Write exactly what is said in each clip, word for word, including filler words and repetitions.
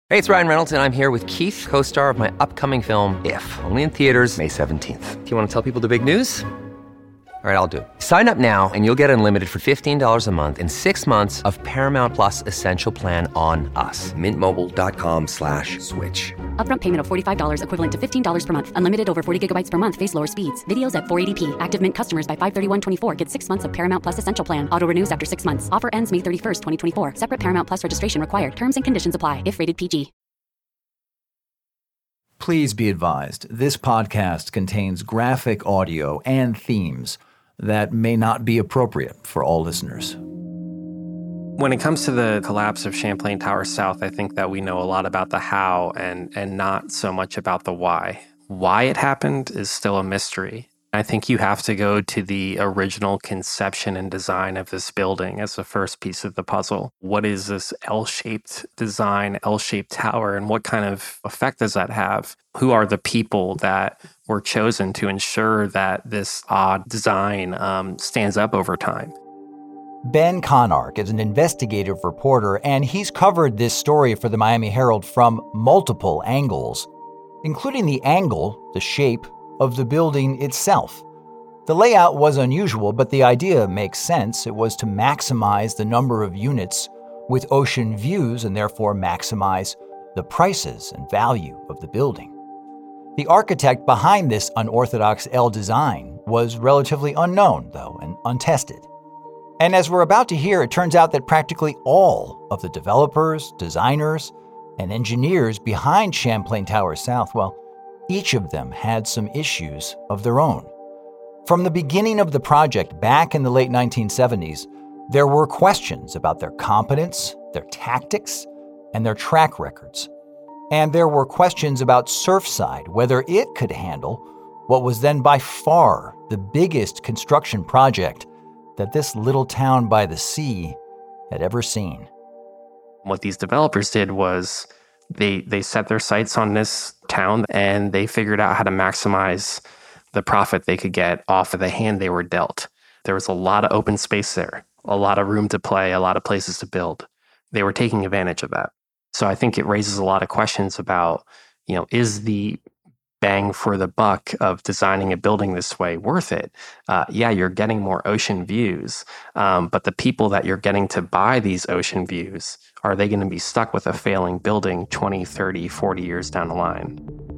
Hey, it's Ryan Reynolds, and I'm here with Keith, co-star of my upcoming film, If, only in theaters May seventeenth. Do you want to tell people the big news? All right, I'll do it. Sign up now and you'll get unlimited for fifteen dollars a month and six months of Paramount Plus Essential Plan on us. Mint Mobile dot com slash switch. Upfront payment of forty-five dollars equivalent to fifteen dollars per month. Unlimited over forty gigabytes per month. Face lower speeds. Videos at four eighty p. Active Mint customers by five thirty-one twenty-four get six months of Paramount Plus Essential Plan. Auto renews after six months. Offer ends May thirty-first, twenty twenty-four. Separate Paramount Plus registration required. Terms and conditions apply if rated P G. Please be advised, this podcast contains graphic audio and themes that may not be appropriate for all listeners. When it comes to the collapse of Champlain Tower South, I think that we know a lot about the how and and not so much about the why. Why it happened is still a mystery. I think you have to go to the original conception and design of this building as the first piece of the puzzle. What is this L-shaped design, L-shaped tower, and what kind of effect does that have? Who are the people that were chosen to ensure that this odd design um, stands up over time? Ben Conark is an investigative reporter, and he's covered this story for the Miami Herald from multiple angles, including the angle, the shape, of the building itself. The layout was unusual, but the idea makes sense. It was to maximize the number of units with ocean views and therefore maximize the prices and value of the building. The architect behind this unorthodox L design was relatively unknown, though, and untested. And as we're about to hear, it turns out that practically all of the developers, designers, and engineers behind Champlain Tower South, well, each of them had some issues of their own. From the beginning of the project back in the late nineteen seventies, there were questions about their competence, their tactics, and their track records. And there were questions about Surfside, whether it could handle what was then by far the biggest construction project that this little town by the sea had ever seen. What these developers did was They they set their sights on this town and they figured out how to maximize the profit they could get off of the hand they were dealt. There was a lot of open space there, a lot of room to play, a lot of places to build. They were taking advantage of that. So I think it raises a lot of questions about, you know, is the bang for the buck of designing a building this way worth it? Uh, yeah, you're getting more ocean views, um, but the people that you're getting to buy these ocean views, are they going to be stuck with a failing building twenty, thirty, forty years down the line?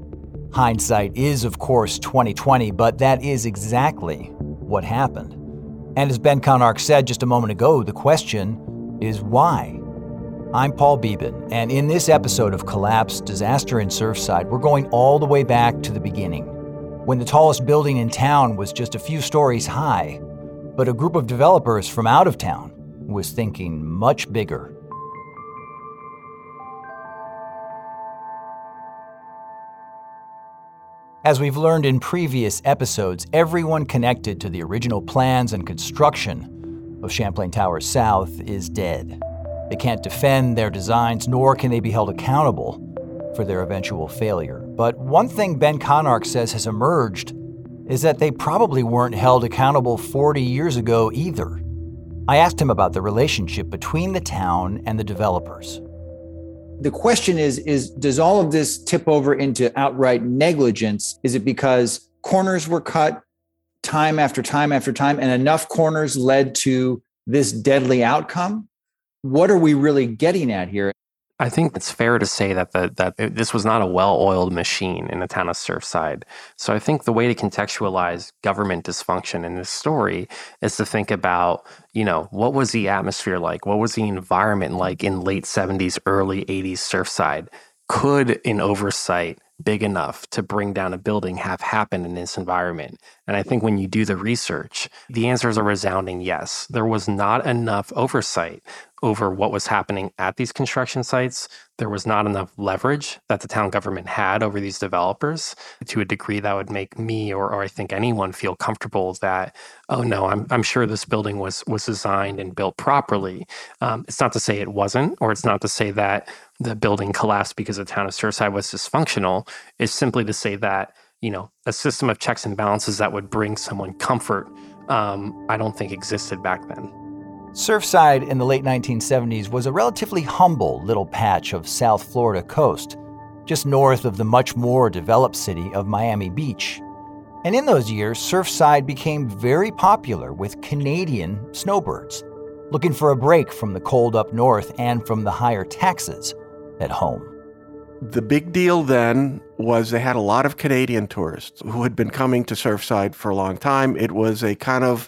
Hindsight is, of course, twenty twenty, but that is exactly what happened. And as Ben Conark said just a moment ago, the question is why? I'm Paul Beeben, and in this episode of Collapse, Disaster in Surfside, we're going all the way back to the beginning, when the tallest building in town was just a few stories high, but a group of developers from out of town was thinking much bigger. As we've learned in previous episodes, everyone connected to the original plans and construction of Champlain Tower South is dead. They can't defend their designs, nor can they be held accountable for their eventual failure. But one thing Ben Conark says has emerged is that they probably weren't held accountable forty years ago either. I asked him about the relationship between the town and the developers. The question is, is does all of this tip over into outright negligence? Is it because corners were cut time after time after time and enough corners led to this deadly outcome? What are we really getting at here? I think it's fair to say that the, that this was not a well-oiled machine in the town of Surfside. So I think the way to contextualize government dysfunction in this story is to think about, you know, what was the atmosphere like? What was the environment like in late seventies, early eighties Surfside? Could an oversight big enough to bring down a building have happened in this environment? And I think when you do the research, the answer is a resounding yes. There was not enough oversight over what was happening at these construction sites. There was not enough leverage that the town government had over these developers to a degree that would make me or, or I think anyone feel comfortable that, oh no, I'm I'm sure this building was was designed and built properly. Um, it's not to say it wasn't, or it's not to say that the building collapsed because the town of Surfside was dysfunctional. It's simply to say that, you know, a system of checks and balances that would bring someone comfort, um, I don't think existed back then. Surfside in the late nineteen seventies was a relatively humble little patch of South Florida coast, just north of the much more developed city of Miami Beach. And in those years, Surfside became very popular with Canadian snowbirds, looking for a break from the cold up north and from the higher taxes at home. The big deal then was they had a lot of Canadian tourists who had been coming to Surfside for a long time. It was a kind of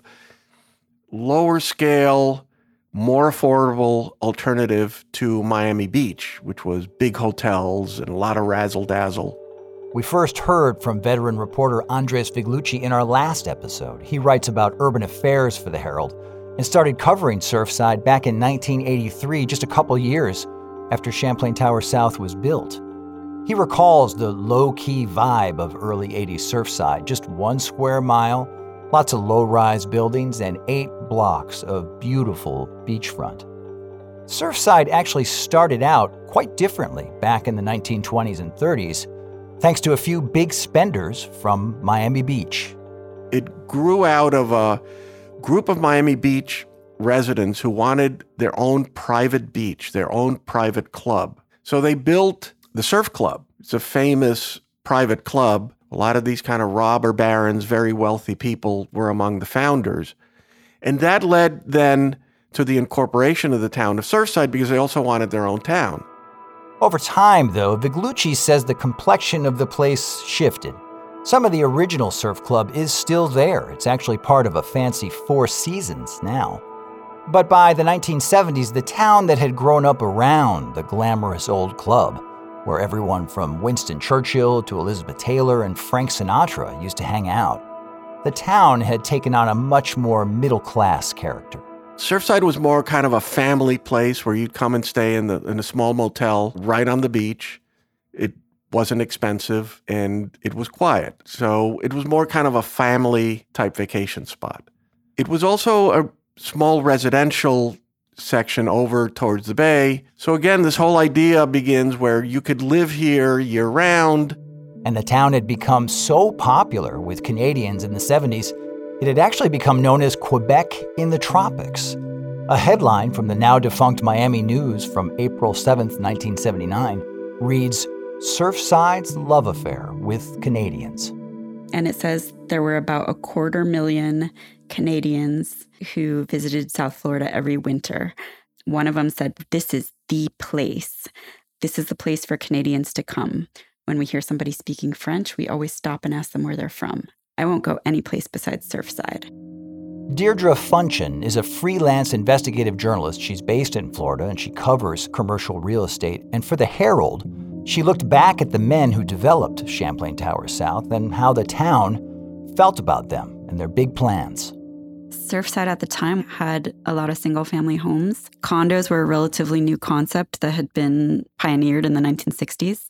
lower scale, more affordable alternative to Miami Beach, which was big hotels and a lot of razzle-dazzle. We first heard from veteran reporter Andres Viglucci in our last episode. He writes about urban affairs for the Herald and started covering Surfside back in nineteen eighty-three, just a couple years after Champlain Tower South was built. He recalls the low-key vibe of early eighties Surfside, just one square mile, lots of low-rise buildings, and eight blocks of beautiful beachfront. Surfside actually started out quite differently back in the nineteen twenties and thirties, thanks to a few big spenders from Miami Beach. It grew out of a group of Miami Beach residents who wanted their own private beach, their own private club. So they built the Surf Club. It's a famous private club. A lot of these kind of robber barons, very wealthy people were among the founders. And that led then to the incorporation of the town of Surfside because they also wanted their own town. Over time, though, Viglucci says the complexion of the place shifted. Some of the original surf club is still there. It's actually part of a fancy Four Seasons now. But by the nineteen seventies, the town that had grown up around the glamorous old club, where everyone from Winston Churchill to Elizabeth Taylor and Frank Sinatra used to hang out, the town had taken on a much more middle-class character. Surfside was more kind of a family place where you'd come and stay in the in a small motel right on the beach. It wasn't expensive and it was quiet. So it was more kind of a family-type vacation spot. It was also a small residential section over towards the bay. So again, this whole idea begins where you could live here year-round. And the town had become so popular with Canadians in the seventies, it had actually become known as Quebec in the tropics. A headline from the now-defunct Miami News from April seventh, nineteen seventy-nine, reads, "Surfside's love affair with Canadians." And it says there were about a quarter million Canadians who visited South Florida every winter. One of them said, "This is the place. This is the place for Canadians to come. When we hear somebody speaking French, we always stop and ask them where they're from. I won't go any place besides Surfside." Deirdre Funchen is a freelance investigative journalist. She's based in Florida and she covers commercial real estate. And for the Herald, she looked back at the men who developed Champlain Tower South and how the town felt about them and their big plans. Surfside at the time had a lot of single-family homes. Condos were a relatively new concept that had been pioneered in the nineteen sixties.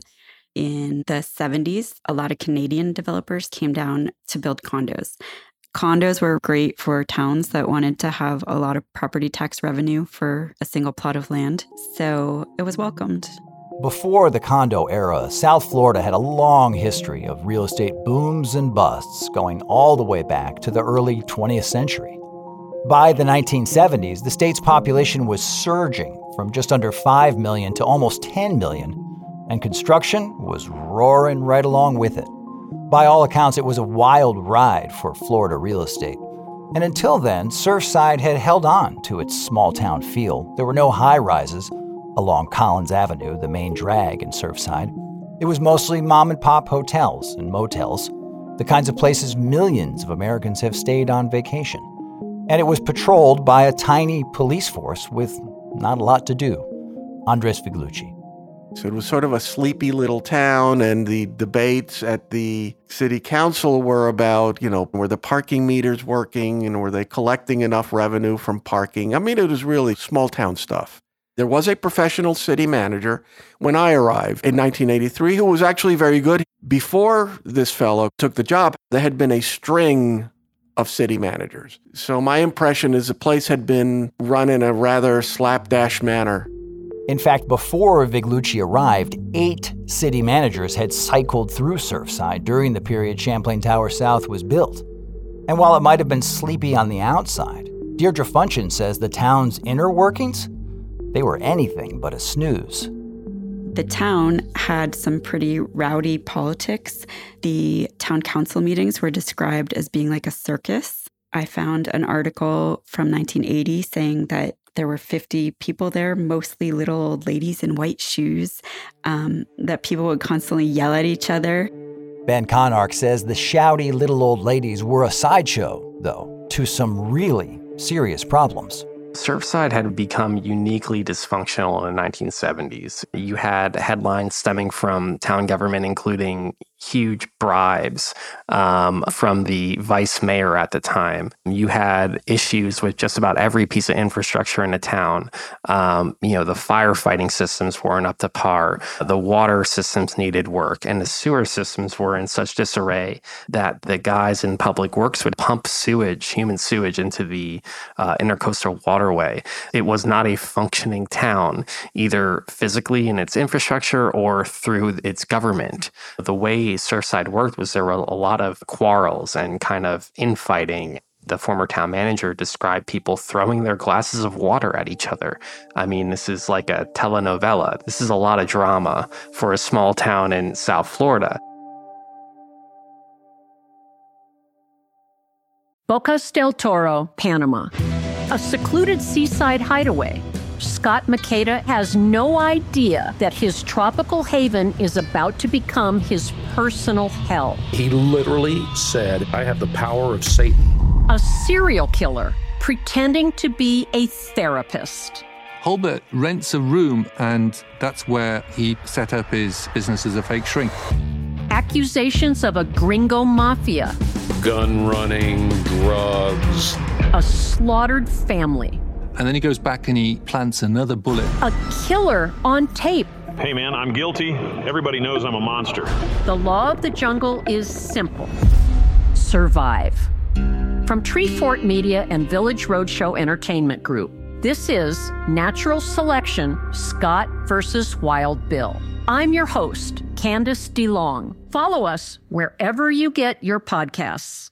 In the seventies, a lot of Canadian developers came down to build condos. Condos were great for towns that wanted to have a lot of property tax revenue for a single plot of land, so it was welcomed. Before the condo era, South Florida had a long history of real estate booms and busts going all the way back to the early twentieth century. By the nineteen seventies, the state's population was surging from just under five million to almost ten million, and construction was roaring right along with it. By all accounts, it was a wild ride for Florida real estate. And until then, Surfside had held on to its small-town feel. There were no high-rises along Collins Avenue, the main drag in Surfside. It was mostly mom-and-pop hotels and motels, the kinds of places millions of Americans have stayed on vacation. And it was patrolled by a tiny police force with not a lot to do. Andres Viglucci. So it was sort of a sleepy little town, and the debates at the city council were about, you know, were the parking meters working and were they collecting enough revenue from parking? I mean, it was really small town stuff. There was a professional city manager when I arrived in nineteen eighty-three who was actually very good. Before this fellow took the job, there had been a string of city managers. So my impression is the place had been run in a rather slapdash manner. In fact, before Viglucci arrived, eight city managers had cycled through Surfside during the period Champlain Tower South was built. And while it might have been sleepy on the outside, Deirdre Funchin says the town's inner workings, they were anything but a snooze. The town had some pretty rowdy politics. The town council meetings were described as being like a circus. I found an article from nineteen eighty saying that there were fifty people there, mostly little old ladies in white shoes, um, that people would constantly yell at each other. Ben Conark says the shouty little old ladies were a sideshow, though, to some really serious problems. Surfside had become uniquely dysfunctional in the nineteen seventies. You had headlines stemming from town government, including huge bribes um, from the vice mayor at the time. You had issues with just about every piece of infrastructure in the town. Um, you know, the firefighting systems weren't up to par. The water systems needed work, and the sewer systems were in such disarray that the guys in public works would pump sewage, human sewage, into the uh, intercoastal waterway. It was not a functioning town, either physically in its infrastructure or through its government. The way Surfside worked was there were a lot of quarrels and kind of infighting. The former town manager described people throwing their glasses of water at each other. I mean, this is like a telenovela. This is a lot of drama for a small town in South Florida. Bocas del Toro, Panama. A secluded seaside hideaway. Scott Makeda has no idea that his tropical haven is about to become his personal hell. He literally said, I have the power of Satan. A serial killer pretending to be a therapist. Holbert rents a room, and that's where he set up his business as a fake shrink. Accusations of a gringo mafia. Gun running, drugs. A slaughtered family. And then he goes back and he plants another bullet. A killer on tape. Hey man, I'm guilty. Everybody knows I'm a monster. The law of the jungle is simple. Survive. From Treefort Media and Village Roadshow Entertainment Group, this is Natural Selection, Scott versus Wild Bill. I'm your host, Candace DeLong. Follow us wherever you get your podcasts.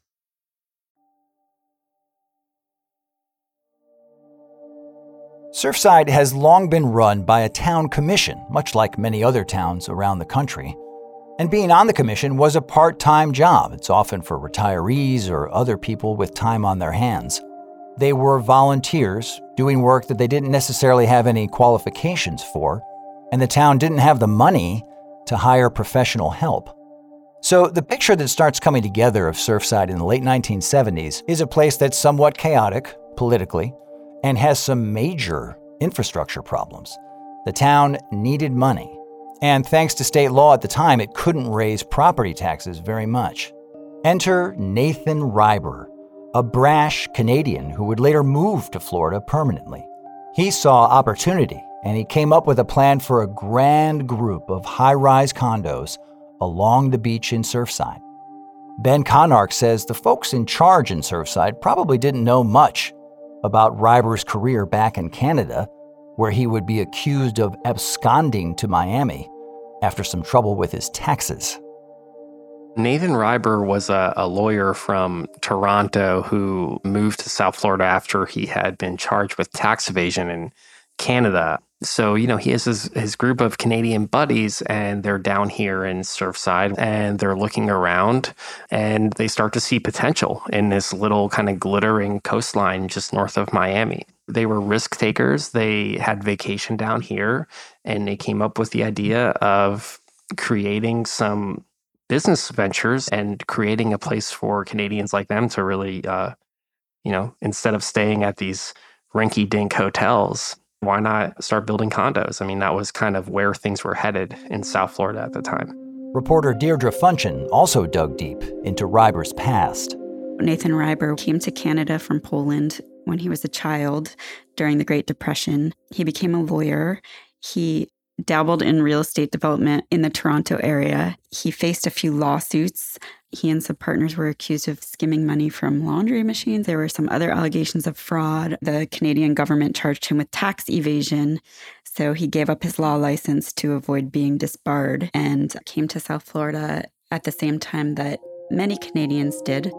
Surfside has long been run by a town commission, much like many other towns around the country. And being on the commission was a part-time job. It's often for retirees or other people with time on their hands. They were volunteers doing work that they didn't necessarily have any qualifications for, and the town didn't have the money to hire professional help. So the picture that starts coming together of Surfside in the late nineteen seventies is a place that's somewhat chaotic politically, and has some major infrastructure problems. The town needed money, and thanks to state law at the time, it couldn't raise property taxes very much. Enter Nathan Reiber, a brash Canadian who would later move to Florida permanently. He saw opportunity, and he came up with a plan for a grand group of high-rise condos along the beach in Surfside. Ben Conark says the folks in charge in Surfside probably didn't know much about Reiber's career back in Canada, where he would be accused of absconding to Miami after some trouble with his taxes. Nathan Reiber was a, a lawyer from Toronto who moved to South Florida after he had been charged with tax evasion in Canada. So, you know, he has his, his group of Canadian buddies, and they're down here in Surfside, and they're looking around, and they start to see potential in this little kind of glittering coastline just north of Miami. They were risk takers. They had vacation down here, and they came up with the idea of creating some business ventures and creating a place for Canadians like them to really, uh, you know, instead of staying at these rinky-dink hotels, why not start building condos? I mean, that was kind of where things were headed in South Florida at the time. Reporter Deirdre Funchin also dug deep into Reiber's past. Nathan Reiber came to Canada from Poland when he was a child during the Great Depression. He became a lawyer. He dabbled in real estate development in the Toronto area. He faced a few lawsuits. He and some partners were accused of skimming money from laundry machines. There were some other allegations of fraud. The Canadian government charged him with tax evasion. So he gave up his law license to avoid being disbarred and came to South Florida at the same time that many Canadians did.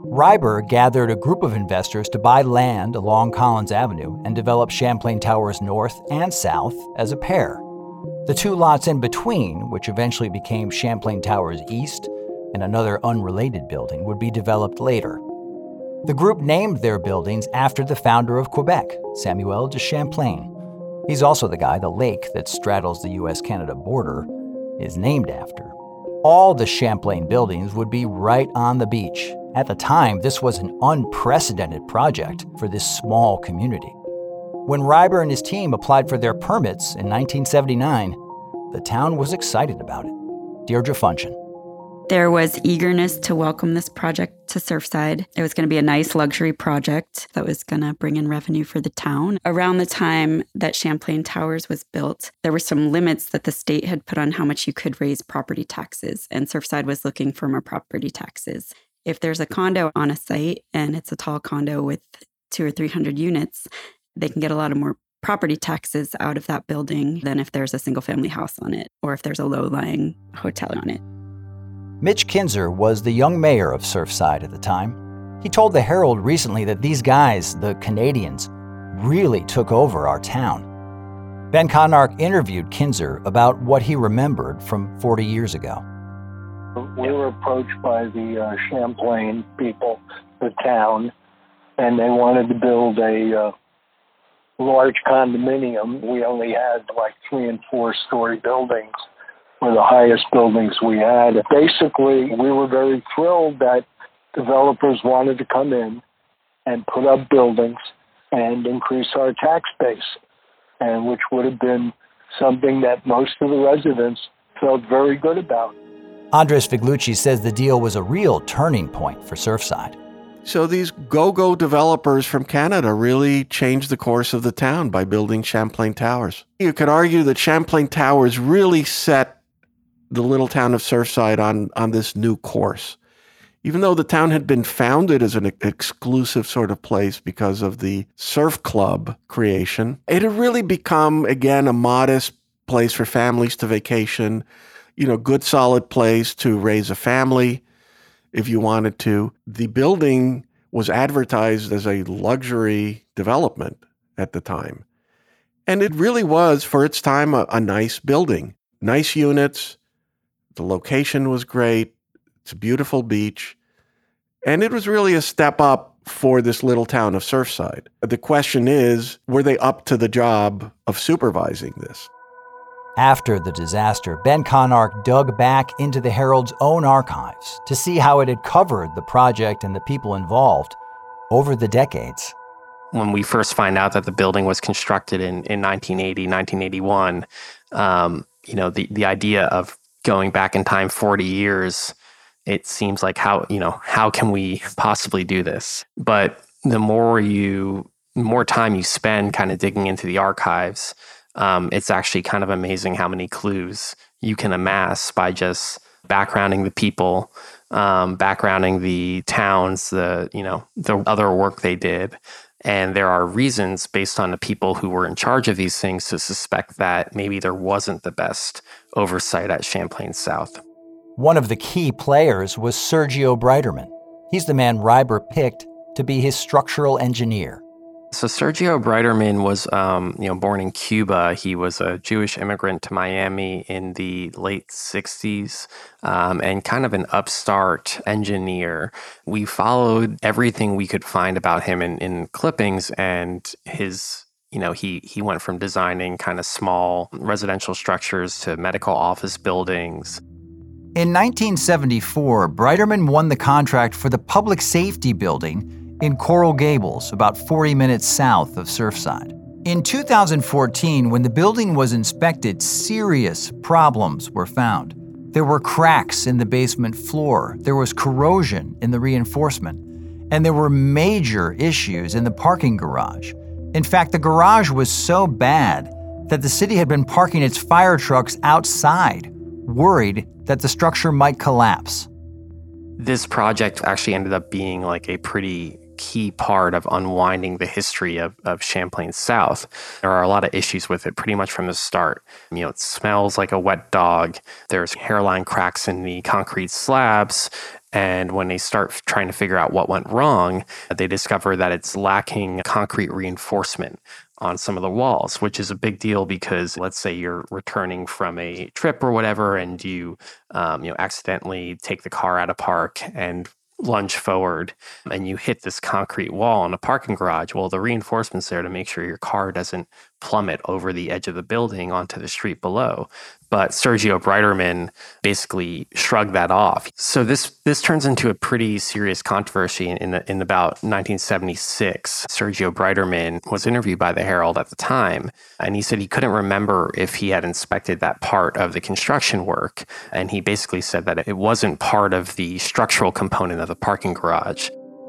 Reiber gathered a group of investors to buy land along Collins Avenue and develop Champlain Towers North and South as a pair. The two lots in between, which eventually became Champlain Towers East and another unrelated building, would be developed later. The group named their buildings after the founder of Quebec, Samuel de Champlain. He's also the guy the lake that straddles the U S Canada border is named after. All the Champlain buildings would be right on the beach. At the time, this was an unprecedented project for this small community. When Reiber and his team applied for their permits in nineteen seventy-nine, the town was excited about it. Deirdre Funchen. There was eagerness to welcome this project to Surfside. It was going to be a nice luxury project that was going to bring in revenue for the town. Around the time that Champlain Towers was built, there were some limits that the state had put on how much you could raise property taxes, and Surfside was looking for more property taxes. If there's a condo on a site and it's a tall condo with two or three hundred units, they can get a lot of more property taxes out of that building than if there's a single family house on it or if there's a low-lying hotel on it. Mitch Kinzer was the young mayor of Surfside at the time. He told the Herald recently that these guys, the Canadians, really took over our town. Ben Conark interviewed Kinzer about what he remembered from forty years ago. We were approached by the uh, Champlain people, the town, and they wanted to build a uh, large condominium. We only had like three and four story buildings. Were the highest buildings we had. Basically, we were very thrilled that developers wanted to come in and put up buildings and increase our tax base, and which would have been something that most of the residents felt very good about. Andres Figlucci says the deal was a real turning point for Surfside. So these go-go developers from Canada really changed the course of the town by building Champlain Towers. You could argue that Champlain Towers really set the little town of Surfside on, on this new course. Even though the town had been founded as an exclusive sort of place because of the surf club creation, it had really become, again, a modest place for families to vacation, you know, good solid place to raise a family if you wanted to. The building was advertised as a luxury development at the time. And it really was, for its time, a, a nice building. Nice units. The location was great. It's a beautiful beach. And it was really a step up for this little town of Surfside. The question is, were they up to the job of supervising this? After the disaster, Ben Conark dug back into the Herald's own archives to see how it had covered the project and the people involved over the decades. When we first find out that the building was constructed in, in nineteen eighty, nineteen eighty-one, um, you know, the, the idea of going back in time forty years, it seems like how, you know, how can we possibly do this? But the more you, more time you spend kind of digging into the archives, um, it's actually kind of amazing how many clues you can amass by just backgrounding the people, um, backgrounding the towns, the, you know, the other work they did. And there are reasons based on the people who were in charge of these things to suspect that maybe there wasn't the best oversight at Champlain South. One of the key players was Sergio Breiterman. He's the man Reiber picked to be his structural engineer. So Sergio Breiterman was, um, you know, born in Cuba. He was a Jewish immigrant to Miami in the late sixties, um, and kind of an upstart engineer. We followed everything we could find about him in, in clippings, and his, you know, he he went from designing kind of small residential structures to medical office buildings. In nineteen seventy-four, Breiterman won the contract for the public safety building in Coral Gables, about forty minutes south of Surfside. In two thousand fourteen, when the building was inspected, serious problems were found. There were cracks in the basement floor, there was corrosion in the reinforcement, and there were major issues in the parking garage. In fact, the garage was so bad that the city had been parking its fire trucks outside, worried that the structure might collapse. This project actually ended up being like a pretty key part of unwinding the history of, of Champlain South. There are a lot of issues with it pretty much from the start. You know, it smells like a wet dog. There's hairline cracks in the concrete slabs. And when they start trying to figure out what went wrong, they discover that it's lacking concrete reinforcement on some of the walls, which is a big deal because let's say you're returning from a trip or whatever, and you, um, you know, accidentally take the car out of park and lunge forward and you hit this concrete wall in a parking garage. Well, the reinforcement's there to make sure your car doesn't plummet over the edge of the building onto the street below. But Sergio Breiterman basically shrugged that off. So this this turns into a pretty serious controversy in, in, in about nineteen seventy-six. Sergio Breiterman was interviewed by the Herald at the time, and he said he couldn't remember if he had inspected that part of the construction work. And he basically said that it wasn't part of the structural component of the parking garage.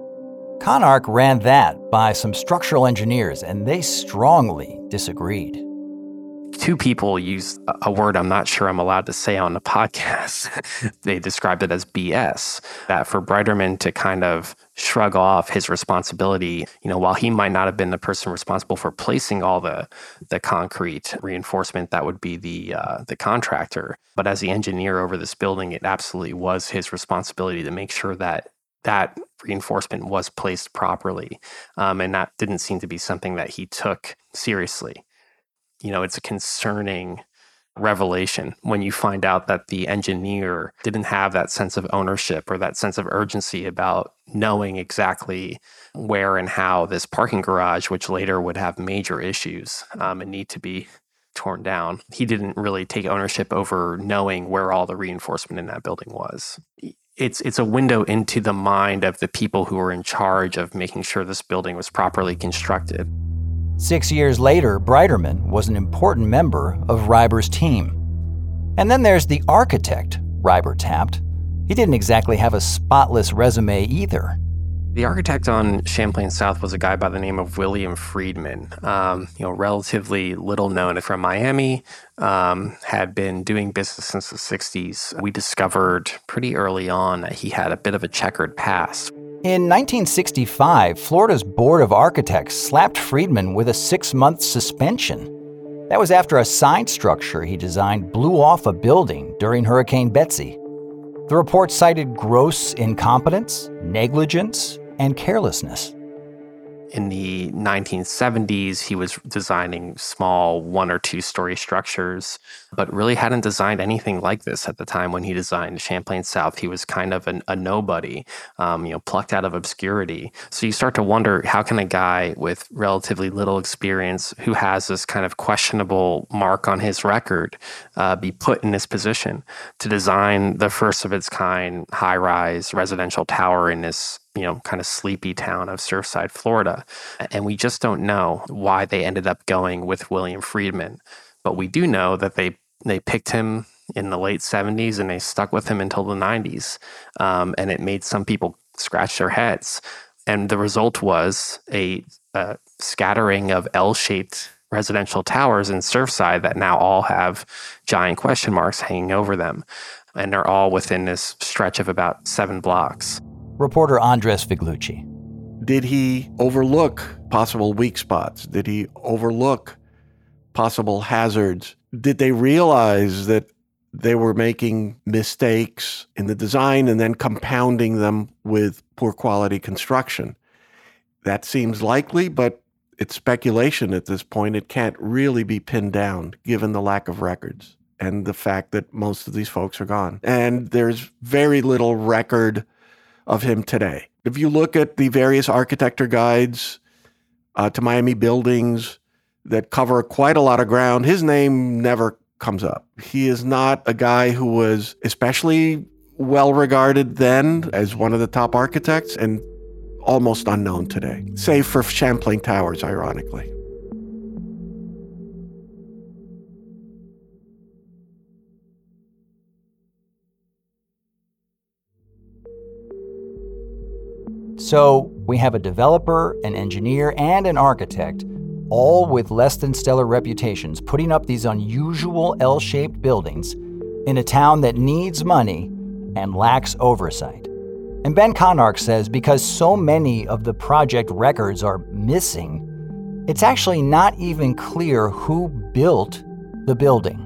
ConArc ran that by some structural engineers, and they strongly disagreed. Two people used a word I'm not sure I'm allowed to say on the podcast. They described it as B S, that for Breiterman to kind of shrug off his responsibility, you know, while he might not have been the person responsible for placing all the the concrete reinforcement, that would be the uh, the contractor. But as the engineer over this building, it absolutely was his responsibility to make sure that that reinforcement was placed properly. Um, and that didn't seem to be something that he took seriously. You know, it's a concerning revelation when you find out that the engineer didn't have that sense of ownership or that sense of urgency about knowing exactly where and how this parking garage, which later would have major issues um, and need to be torn down, he didn't really take ownership over knowing where all the reinforcement in that building was. It's it's a window into the mind of the people who were in charge of making sure this building was properly constructed. Six years later, Breiterman was an important member of Reiber's team. And then there's the architect Reiber tapped. He didn't exactly have a spotless resume either. The architect on Champlain South was a guy by the name of William Friedman, um, you know, relatively little known from Miami, um, had been doing business since the sixties. We discovered pretty early on that he had a bit of a checkered past. In nineteen sixty-five, Florida's Board of Architects slapped Friedman with a six-month suspension. That was after a side structure he designed blew off a building during Hurricane Betsy. The report cited gross incompetence, negligence, and carelessness. In the nineteen seventies, he was designing small one or two story structures, but really hadn't designed anything like this at the time when he designed Champlain South. He was kind of an, a nobody, um, you know, plucked out of obscurity. So you start to wonder, how can a guy with relatively little experience who has this kind of questionable mark on his record uh, be put in this position to design the first of its kind high-rise residential tower in this, you know, kind of sleepy town of Surfside, Florida. And we just don't know why they ended up going with William Friedman. But we do know that they they picked him in the late seventies and they stuck with him until the nineties. Um, and it made some people scratch their heads. And the result was a, a scattering of L-shaped residential towers in Surfside that now all have giant question marks hanging over them. And they're all within this stretch of about seven blocks. Reporter Andres Figlucci. Did he overlook possible weak spots? Did he overlook possible hazards? Did they realize that they were making mistakes in the design and then compounding them with poor quality construction? That seems likely, but it's speculation at this point. It can't really be pinned down given the lack of records and the fact that most of these folks are gone. And there's very little record of him today. If you look at the various architecture guides uh, to Miami buildings that cover quite a lot of ground, his name never comes up. He is not a guy who was especially well regarded then as one of the top architects and almost unknown today, save for Champlain Towers, ironically. So we have a developer, an engineer, and an architect, all with less than stellar reputations, putting up these unusual L-shaped buildings in a town that needs money and lacks oversight. And Ben Conark says because so many of the project records are missing, it's actually not even clear who built the building.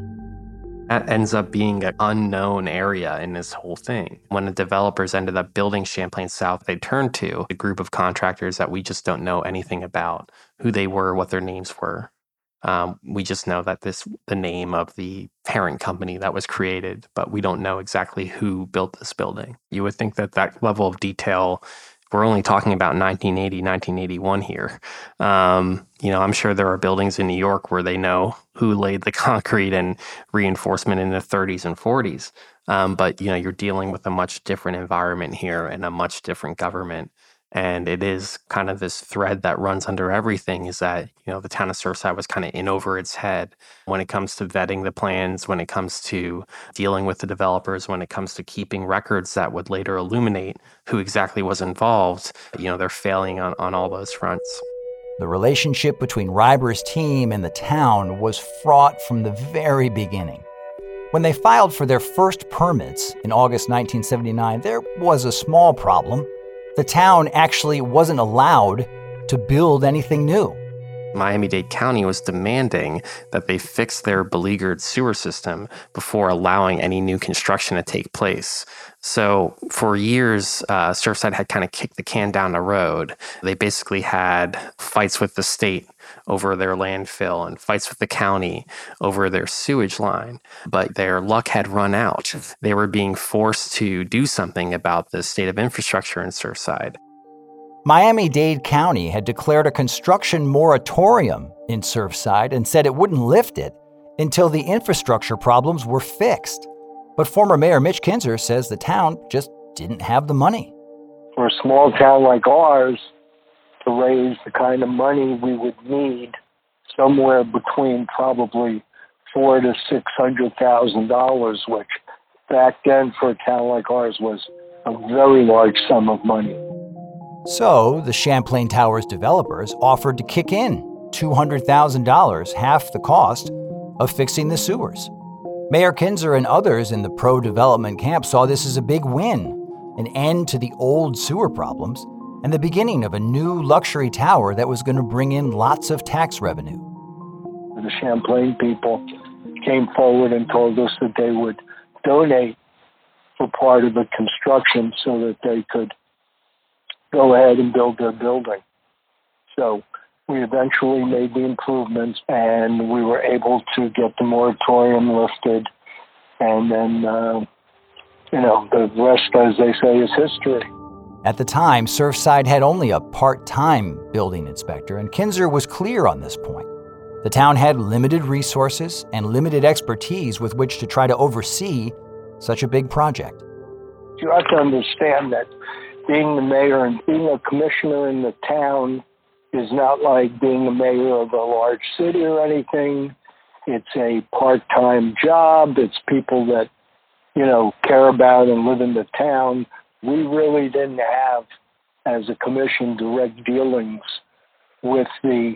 That ends up being an unknown area in this whole thing. When the developers ended up building Champlain South, they turned to a group of contractors that we just don't know anything about, who they were, what their names were. Um, we just know that this the name of the parent company that was created, but we don't know exactly who built this building. You would think that that level of detail, we're only talking about nineteen eighty, nineteen eighty-one here. Um, you know, I'm sure there are buildings in New York where they know who laid the concrete and reinforcement in the thirties and forties. Um, but, you know, you're dealing with a much different environment here and a much different government. And it is kind of this thread that runs under everything is that, you know, the town of Surfside was kind of in over its head when it comes to vetting the plans, when it comes to dealing with the developers, when it comes to keeping records that would later illuminate who exactly was involved. You know, they're failing on, on all those fronts. The relationship between Reiber's team and the town was fraught from the very beginning. When they filed for their first permits in August nineteen seventy-nine, there was a small problem. The town actually wasn't allowed to build anything new. Miami-Dade County was demanding that they fix their beleaguered sewer system before allowing any new construction to take place. So for years, uh, Surfside had kind of kicked the can down the road. They basically had fights with the state over their landfill and fights with the county over their sewage line. But their luck had run out. They were being forced to do something about the state of infrastructure in Surfside. Miami-Dade County had declared a construction moratorium in Surfside and said it wouldn't lift it until the infrastructure problems were fixed. But former Mayor Mitch Kinzer says the town just didn't have the money. For a small town like ours to raise the kind of money we would need, somewhere between probably four to six hundred thousand dollars, which back then for a town like ours was a very large sum of money. So the Champlain Towers developers offered to kick in two hundred thousand dollars, half the cost of fixing the sewers. Mayor Kinzer and others in the pro-development camp saw this as a big win, an end to the old sewer problems, and the beginning of a new luxury tower that was going to bring in lots of tax revenue. The Champlain people came forward and told us that they would donate for part of the construction so that they could go ahead and build their building. So we eventually made the improvements and we were able to get the moratorium lifted. And then, uh, you know, the rest, as they say, is history. At the time, Surfside had only a part-time building inspector, and Kinzer was clear on this point. The town had limited resources and limited expertise with which to try to oversee such a big project. You have to understand that being the mayor and being a commissioner in the town is not like being a mayor of a large city or anything. It's a part-time job. It's people that, you know, care about and live in the town. We really didn't have, as a commission, direct dealings with the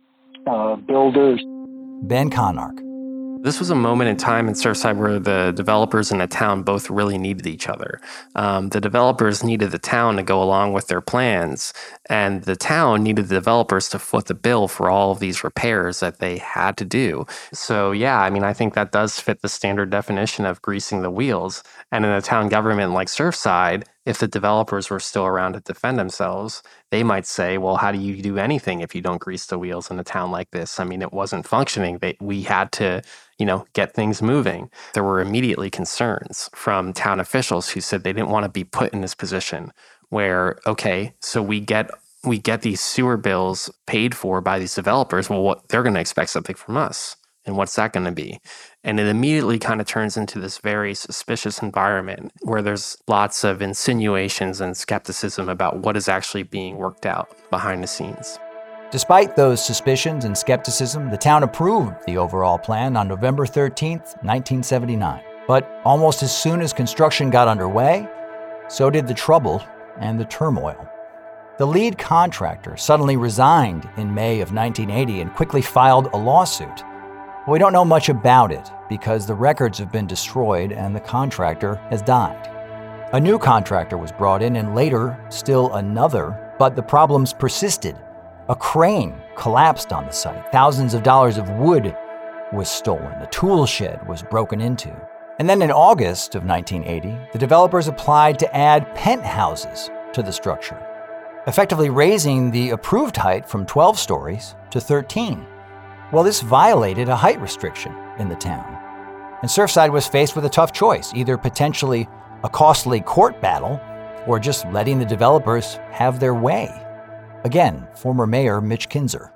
uh, builders. Ben Conark. This was a moment in time in Surfside where the developers and the town both really needed each other. Um, the developers needed the town to go along with their plans, and the town needed the developers to foot the bill for all of these repairs that they had to do. So yeah, I mean, I think that does fit the standard definition of greasing the wheels. And in a town government like Surfside, if the developers were still around to defend themselves, they might say, well, how do you do anything if you don't grease the wheels in a town like this? I mean, it wasn't functioning. They, we had to, you know, get things moving. There were immediately concerns from town officials who said they didn't want to be put in this position where, okay, so we get we get these sewer bills paid for by these developers. Well, what they're going to expect something from us. And what's that going to be? And it immediately kind of turns into this very suspicious environment where there's lots of insinuations and skepticism about what is actually being worked out behind the scenes. Despite those suspicions and skepticism, the town approved the overall plan on November thirteenth, nineteen seventy-nine. But almost as soon as construction got underway, so did the trouble and the turmoil. The lead contractor suddenly resigned in May of nineteen eighty and quickly filed a lawsuit. We don't know much about it because the records have been destroyed and the contractor has died. A new contractor was brought in and later still another, but the problems persisted. A crane collapsed on the site. Thousands of dollars of wood was stolen. A tool shed was broken into. And then in August of nineteen eighty, the developers applied to add penthouses to the structure, effectively raising the approved height from twelve stories to thirteen. Well, this violated a height restriction in the town. And Surfside was faced with a tough choice, either potentially a costly court battle or just letting the developers have their way. Again, former Mayor Mitch Kinzer.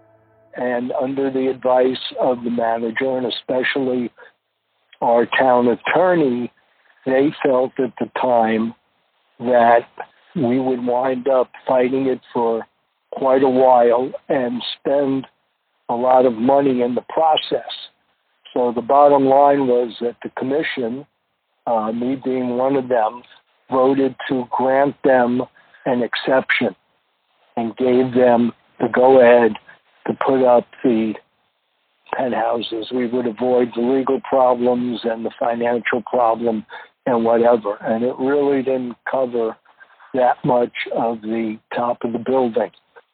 And under the advice of the manager, and especially our town attorney, they felt at the time that we would wind up fighting it for quite a while and spend a lot of money in the process. So the bottom line was that the commission, uh, me being one of them, voted to grant them an exception and gave them the go-ahead to put up the penthouses. We would avoid the legal problems and the financial problem and whatever. And it really didn't cover that much of the top of the building.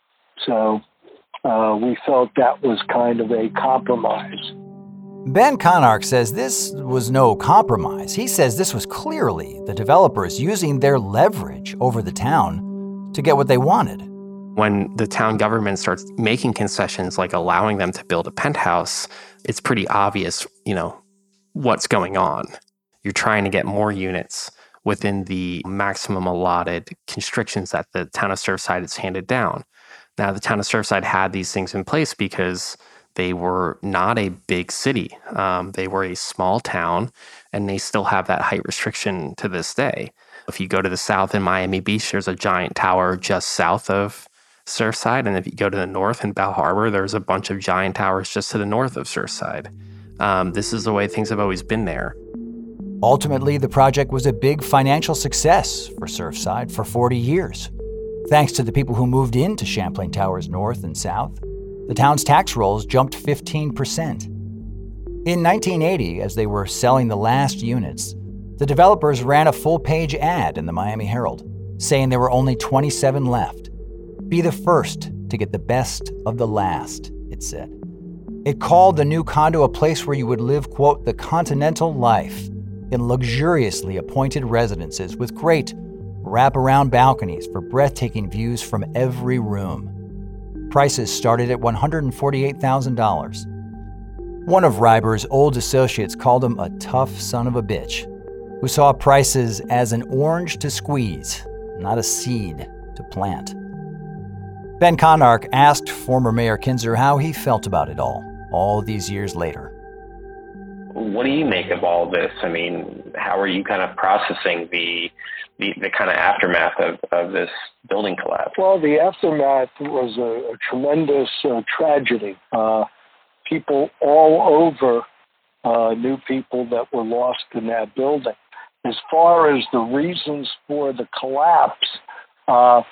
So uh, we felt that was kind of a compromise. Ben Conark says this was no compromise. He says this was clearly the developers using their leverage over the town to get what they wanted. When the town government starts making concessions, like allowing them to build a penthouse, it's pretty obvious, you know, what's going on. You're trying to get more units within the maximum allotted constrictions that the town of Surfside has handed down. Now, the town of Surfside had these things in place because they were not a big city. Um, they were a small town, and they still have that height restriction to this day. If you go to the south in Miami Beach, there's a giant tower just south of Surfside. And if you go to the north in Bal Harbour, there's a bunch of giant towers just to the north of Surfside. Um, this is the way things have always been there. Ultimately, the project was a big financial success for Surfside for forty years. Thanks to the people who moved into Champlain Towers North and South, the town's tax rolls jumped fifteen percent. In nineteen eighty, as they were selling the last units, the developers ran a full-page ad in the Miami Herald, saying there were only twenty-seven left. Be the first to get the best of the last, it said. It called the new condo a place where you would live, quote, the continental life in luxuriously appointed residences with great wraparound balconies for breathtaking views from every room. Prices started at one hundred forty-eight thousand dollars. One of Reiber's old associates called him a tough son of a bitch, who saw prices as an orange to squeeze, not a seed to plant. Ben Conark asked former Mayor Kinzer how he felt about it all, all these years later. What do you make of all this? I mean, how are you kind of processing the the, the kind of aftermath of, of this building collapse? Well, the aftermath was a, a tremendous uh, tragedy. Uh, people all over uh, knew people that were lost in that building. As far as the reasons for the collapse, uh,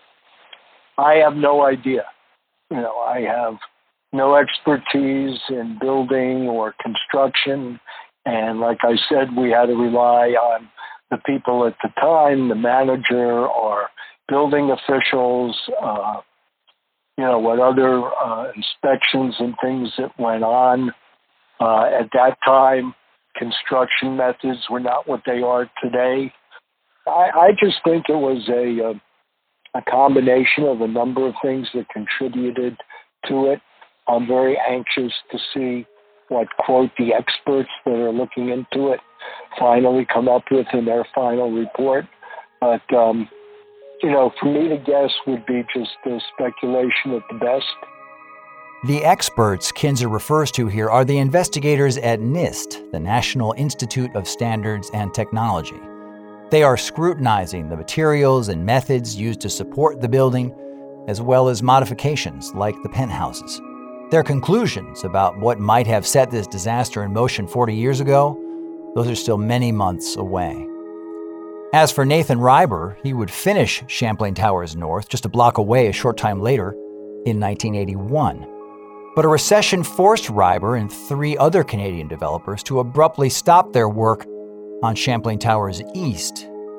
I have no idea. You know, I have no expertise in building or construction. And like I said, we had to rely on the people at the time, the manager or building officials, uh, you know, what other uh, inspections and things that went on. Uh, at that time, construction methods were not what they are today. I, I just think it was a, a, a combination of a number of things that contributed to it. I'm very anxious to see what, quote, the experts that are looking into it finally come up with in their final report. But, um, you know, for me to guess would be just a speculation at the best. The experts Kinzer refers to here are the investigators at NIST, the National Institute of Standards and Technology. They are scrutinizing the materials and methods used to support the building, as well as modifications like the penthouses. Their conclusions about what might have set this disaster in motion forty years ago, those are still many months away. As for Nathan Reiber, he would finish Champlain Towers North just a block away a short time later in nineteen eighty-one. But a recession forced Reiber and three other Canadian developers to abruptly stop their work on Champlain Towers East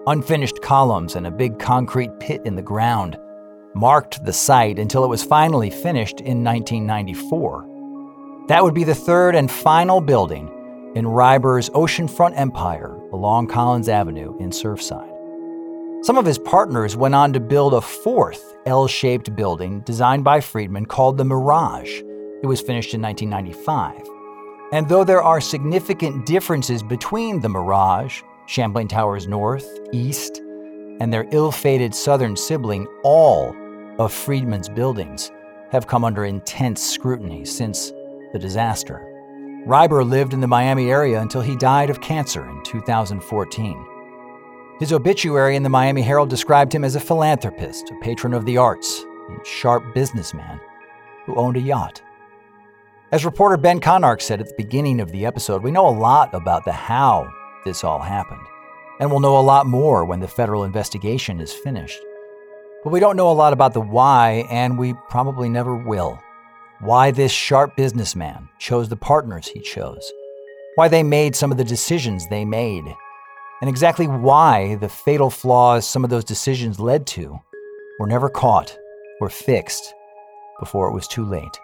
Unfinished columns and a big concrete pit in the ground marked the site until it was finally finished in nineteen ninety-four. That would be the third and final building in Reiber's oceanfront empire along Collins Avenue in Surfside. Some of his partners went on to build a fourth L-shaped building designed by Friedman called the Mirage. It was finished in nineteen ninety-five. And though there are significant differences between the Mirage, Champlain Towers North, East, and their ill-fated southern sibling, all of Friedman's buildings have come under intense scrutiny since the disaster. Reiber lived in the Miami area until he died of cancer in two thousand fourteen. His obituary in the Miami Herald described him as a philanthropist, a patron of the arts, and sharp businessman who owned a yacht. As reporter Ben Conark said at the beginning of the episode, we know a lot about the how this all happened, and we'll know a lot more when the federal investigation is finished. But we don't know a lot about the why, and we probably never will. Why this sharp businessman chose the partners he chose, why they made some of the decisions they made, and exactly why the fatal flaws some of those decisions led to were never caught or fixed before it was too late.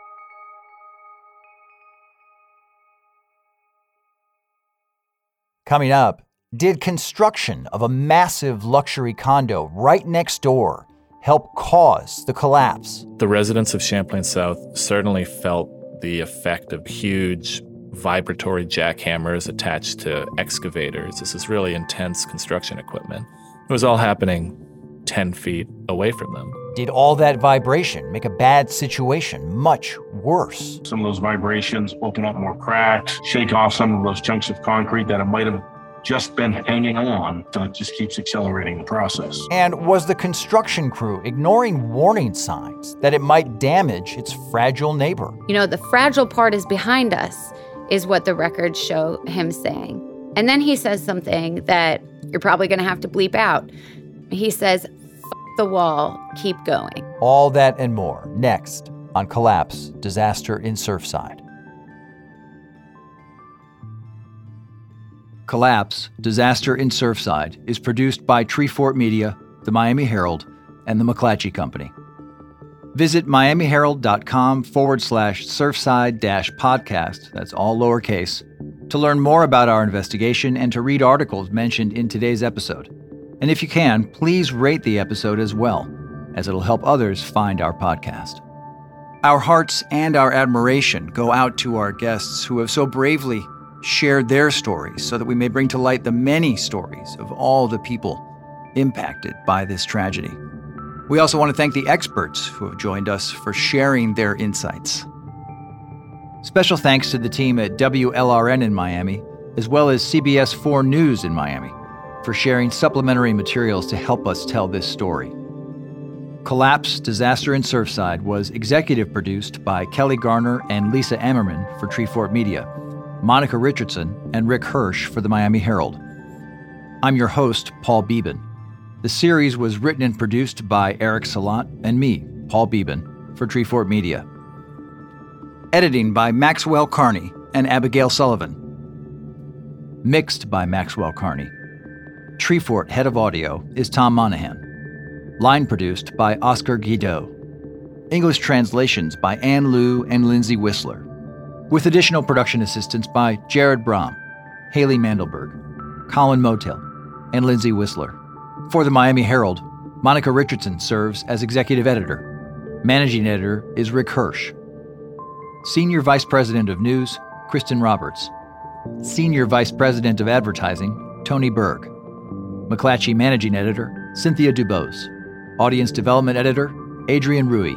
Coming up, did construction of a massive luxury condo right next door help cause the collapse? The residents of Champlain South certainly felt the effect of huge vibratory jackhammers attached to excavators. This is really intense construction equipment. It was all happening ten feet away from them. Did all that vibration make a bad situation much worse? Some of those vibrations open up more cracks, shake off some of those chunks of concrete that it might have just been hanging on, so it just keeps accelerating the process. And was the construction crew ignoring warning signs that it might damage its fragile neighbor? You know, the fragile part is behind us, is what the records show him saying. And then he says something that you're probably going to have to bleep out. He says, F the wall, keep going. All that and more next on Collapse, Disaster in Surfside. Collapse, Disaster in Surfside is produced by Treefort Media, the Miami Herald, and the McClatchy Company. Visit miamiherald.com forward slash surfside dash podcast, that's all lowercase, to learn more about our investigation and to read articles mentioned in today's episode. And if you can, please rate the episode as well, as it'll help others find our podcast. Our hearts and our admiration go out to our guests who have so bravely shared their stories so that we may bring to light the many stories of all the people impacted by this tragedy. We also want to thank the experts who have joined us for sharing their insights. Special thanks to the team at W L R N in Miami, as well as C B S four News in Miami, for sharing supplementary materials to help us tell this story. Collapse, Disaster in Surfside was executive produced by Kelly Garner and Lisa Ammerman for Treefort Media, Monica Richardson and Rick Hirsch for the Miami Herald. I'm your host, Paul Beeben. The series was written and produced by Eric Salat and me, Paul Beeben, for Treefort Media. Editing by Maxwell Carney and Abigail Sullivan. Mixed by Maxwell Carney. Treefort Head of Audio is Tom Monahan. Line produced by Oscar Guido. English translations by Ann Liu and Lindsay Whistler. With additional production assistance by Jared Brom, Haley Mandelberg, Colin Motel, and Lindsay Whistler. For the Miami Herald, Monica Richardson serves as executive editor. Managing editor is Rick Hirsch. Senior Vice President of News, Kristen Roberts. Senior Vice President of Advertising, Tony Berg. McClatchy Managing Editor, Cynthia Dubose. Audience Development Editor, Adrian Rui.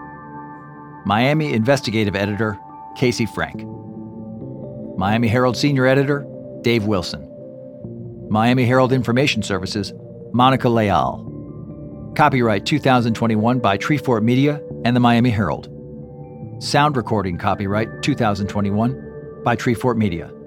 Miami Investigative Editor, Casey Frank. Miami Herald Senior Editor, Dave Wilson. Miami Herald Information Services, Monica Leal. Copyright two thousand twenty-one by Treefort Media and the Miami Herald. Sound recording copyright two thousand twenty-one by Treefort Media.